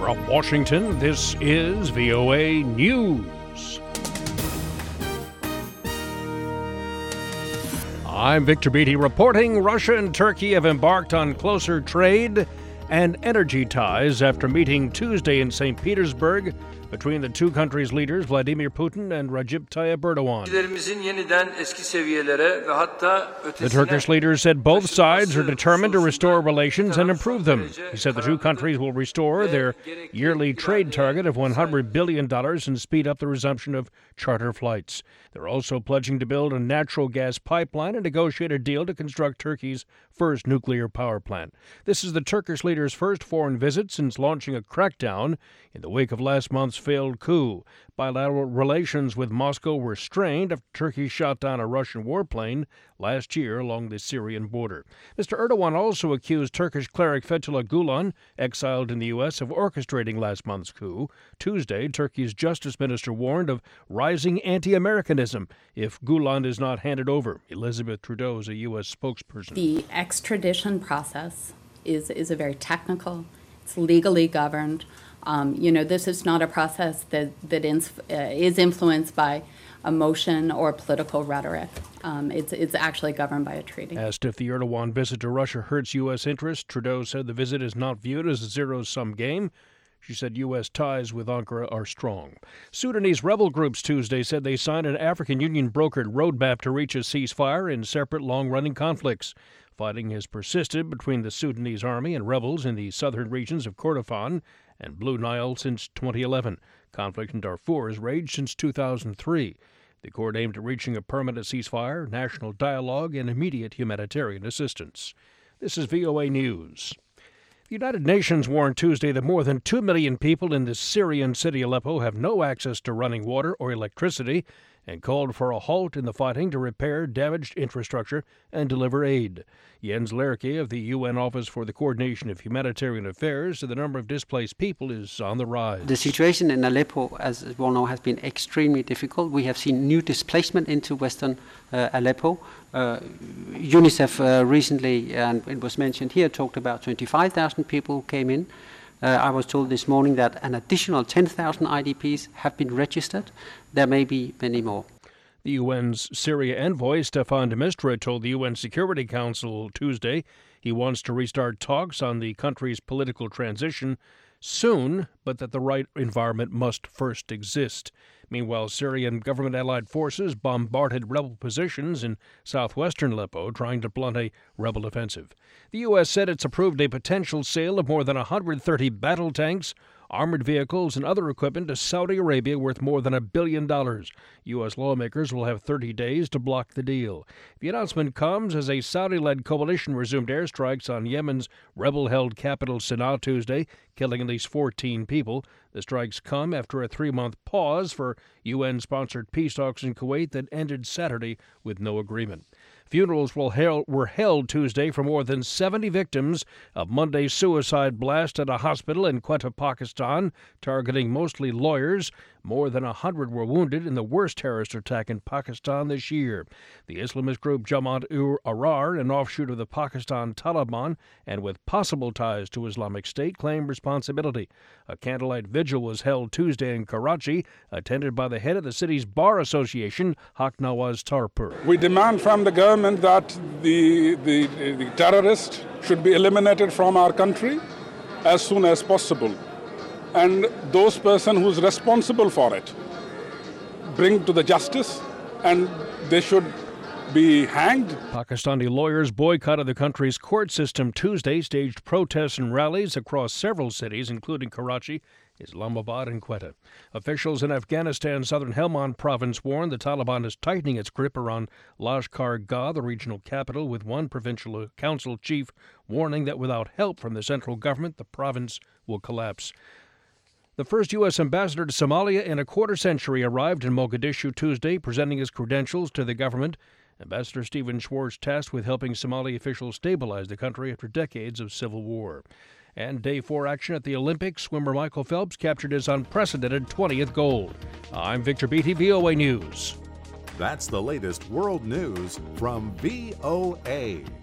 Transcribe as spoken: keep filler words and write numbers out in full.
From Washington, this is V O A News. I'm Victor Beatty reporting Russia and Turkey have embarked on closer trade and energy ties after meeting Tuesday in Saint Petersburg between the two countries' leaders, Vladimir Putin and Recep Tayyip Erdogan. The Turkish leader said both sides are determined to restore relations and improve them. He said the two countries will restore their yearly trade target of one hundred billion dollars and speed up the resumption of charter flights. They're also pledging to build a natural gas pipeline and negotiate a deal to construct Turkey's first nuclear power plant. This is the Turkish leader's first foreign visit since launching a crackdown in the wake of last month's failed coup. Bilateral relations with Moscow were strained after Turkey shot down a Russian warplane last year along the Syrian border. Mister Erdogan also accused Turkish cleric Fethullah Gulen, exiled in the U S, of orchestrating last month's coup. Tuesday, Turkey's justice minister warned of rising anti-Americanism if Gulen is not handed over. Elizabeth Trudeau is a U S spokesperson. The extradition process is, is a very technical, it's legally governed. Um, you know, this is not a process that, that ins, uh, is influenced by emotion or political rhetoric. Um, it's, it's actually governed by a treaty. Asked if the Erdogan visit to Russia hurts U S interests, Trudeau said the visit is not viewed as a zero-sum game. She said U S ties with Ankara are strong. Sudanese rebel groups Tuesday said they signed an African Union-brokered roadmap to reach a ceasefire in separate long-running conflicts. Fighting has persisted between the Sudanese army and rebels in the southern regions of Kordofan and Blue Nile since twenty eleven. Conflict in Darfur has raged since two thousand three. The accord aimed at reaching a permanent ceasefire, national dialogue, and immediate humanitarian assistance. This is V O A News. The United Nations warned Tuesday that more than two million people in the Syrian city Aleppo have no access to running water or electricity and called for a halt in the fighting to repair damaged infrastructure and deliver aid. Jens Lerke of the U N Office for the Coordination of Humanitarian Affairs said the number of displaced people is on the rise. The situation in Aleppo, as we all know, has been extremely difficult. We have seen new displacement into western uh, Aleppo. Uh, UNICEF uh, recently, and it was mentioned here, talked about twenty-five thousand people who came in. Uh, I was told this morning that an additional ten thousand I D Ps have been registered. There may be many more. The U N's Syria envoy, Staffan de Mistura, told the U N Security Council Tuesday he wants to restart talks on the country's political transition soon, but that the right environment must first exist. Meanwhile, Syrian government-allied forces bombarded rebel positions in southwestern Aleppo, trying to blunt a rebel offensive. The U S said it's approved a potential sale of more than one hundred thirty battle tanks, armored vehicles, and other equipment to Saudi Arabia worth more than a billion dollars. U S lawmakers will have thirty days to block the deal. The announcement comes as a Saudi-led coalition resumed airstrikes on Yemen's rebel-held capital Sana'a Tuesday, killing at least fourteen people. The strikes come after a three-month pause for U N-sponsored peace talks in Kuwait that ended Saturday with no agreement. Funerals were held Tuesday for more than seventy victims of Monday's suicide blast at a hospital in Quetta, Pakistan, targeting mostly lawyers. More than one hundred were wounded in the worst terrorist attack in Pakistan this year. The Islamist group Jamaat-ul-Ahrar, an offshoot of the Pakistan Taliban and with possible ties to Islamic State, claimed responsibility. A candlelight vigil was held Tuesday in Karachi, attended by the head of the city's bar association, Haq Nawaz Tarpur. We demand from the government that the, the, the terrorists should be eliminated from our country as soon as possible. And those person who's responsible for it, bring to the justice, and they should be hanged. Pakistani lawyers boycotted the country's court system Tuesday, staged protests and rallies across several cities, including Karachi, Islamabad, and Quetta. Officials in Afghanistan's southern Helmand province warned the Taliban is tightening its grip around Lashkar-Gah, the regional capital, with one provincial council chief warning that without help from the central government, the province will collapse. The first U S ambassador to Somalia in a quarter century arrived in Mogadishu Tuesday, presenting his credentials to the government. Ambassador Stephen Schwartz tasked with helping Somali officials stabilize the country after decades of civil war. And day four action at the Olympics, swimmer Michael Phelps captured his unprecedented twentieth gold. I'm Victor Beatty, V O A News. That's the latest world news from V O A.